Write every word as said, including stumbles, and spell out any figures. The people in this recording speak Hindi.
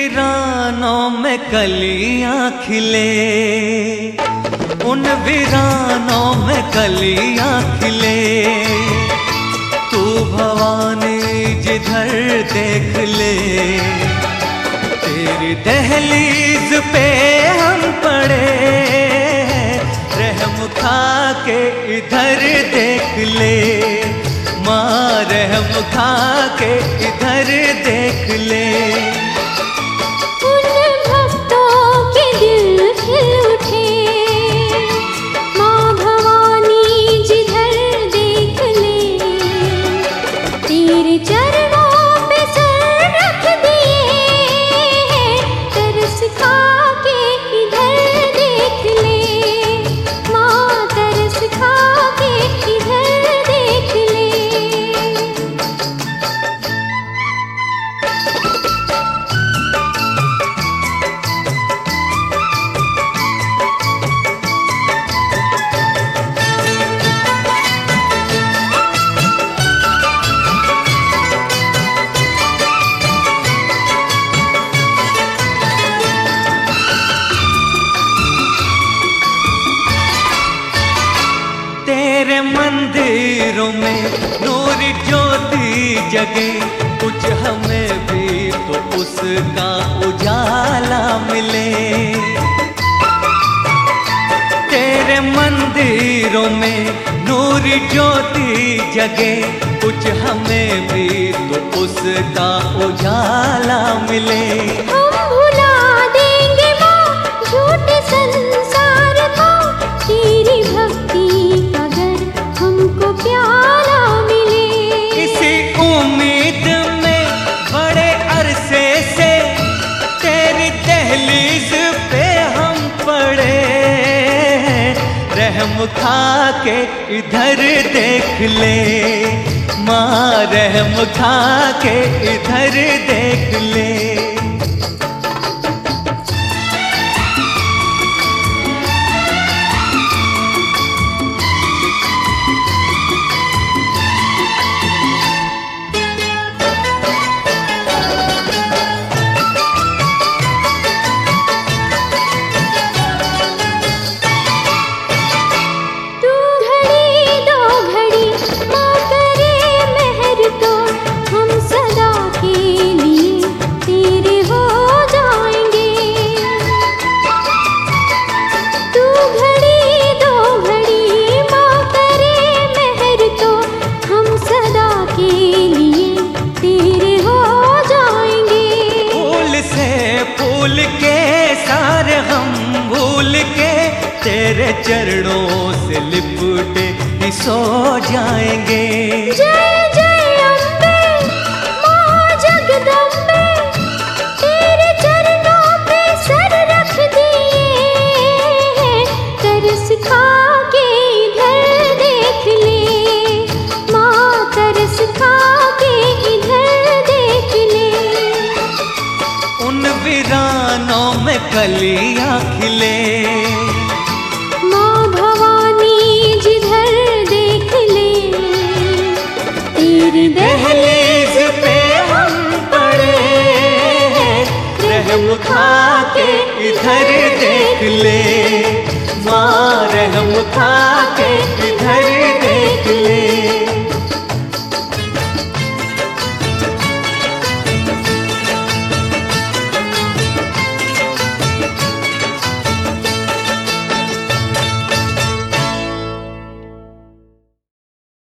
वीरानों में कलियां खिले, उन वीरानों में कलियां खिले। तू भवानी जिधर देख ले, तेरी दहलीज पे हम पड़े। रहम खा के इधर देख ले, माँ रहम खा के इधर देख ले। उन भक्तों के दिल खिल उठे, माँ भवानी जिधर देख ले। तेरे चरणों पे सर रख दिए, तरस खा के इधर देख ले। माँ तरस खा के इधर देख ले। तेरे मंदिरों में नूर ज्योति जगे, कुछ हमें भी तो उसका उजाला मिले। तेरे मंदिरों में नूर ज्योति जगे, कुछ हमें भी तो उसका उजाला मिले। हम भुला देंगे माँ झूठे संसार को, तेरी भक्ति अगर हमको प्यारा मिले। इसी उम्मीद में बड़े अरसे से तेरी दहलीज पे हम पड़े। रहम खा के इधर देख ले, माँ रहम खा के इधर देख ले। फूल के सारे हम भूल के तेरे चरणों से लिपटे ही सो जाएंगे। जय जय अम्बे माँ जगदम्बे, तेरे चरणों पे सर रख दिए। तरस खा के इधर देख ले, माँ तरस खा के इधर देख ले। उन वीरानों में कलियां खिले, माँ भवानी जिधर देख ले। तेरी दहलीज पे हम पड़े। रहम खा के इधर देख ले, माँ रहम खा